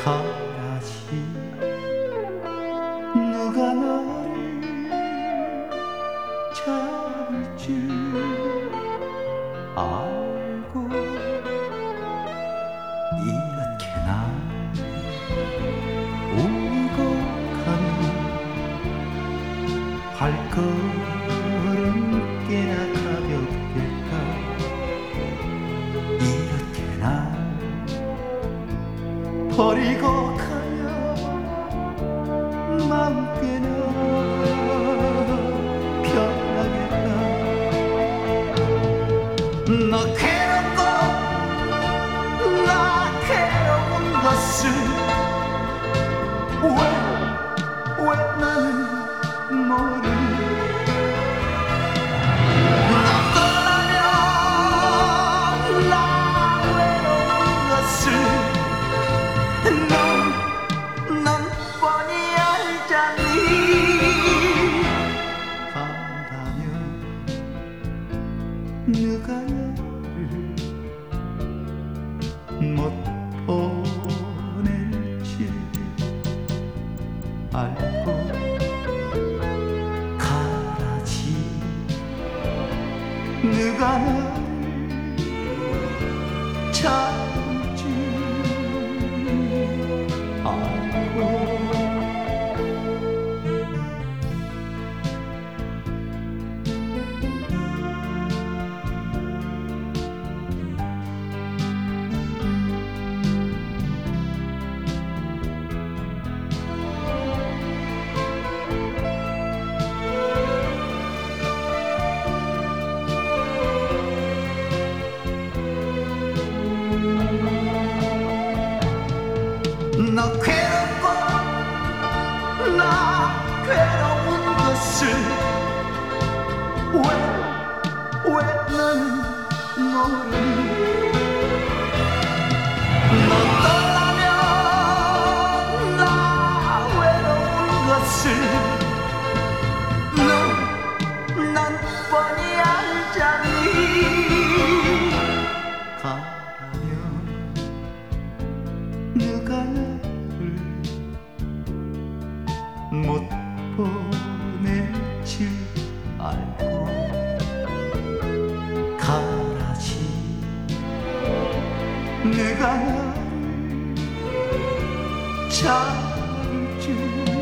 가라지. 누가 너를 잡을 줄 알고 이렇게 날 울고 가는 발걸음 꽤나 가볍겠다. 이렇게 날 버리고 가면 마음 꽤나 편하겠다. 너 괴롭고 나 괴로운 것을 왜 나는 모르니. 너 떠나면 나 외로운 것을 넌 뻔히 알잖니. 간다면 누가 너를 못 보낼지 알고 가라지. 누가 너를 찾을 줄 알고. 너 괴롭고 나 괴로운 것을 왜 나는 모르니. 너 떠나면 나 외로운 것을 넌 뻔히 알잖니. 가라면 누가 너를 못 보낼 줄 알고 가라지. 누가 너를 잡을 줄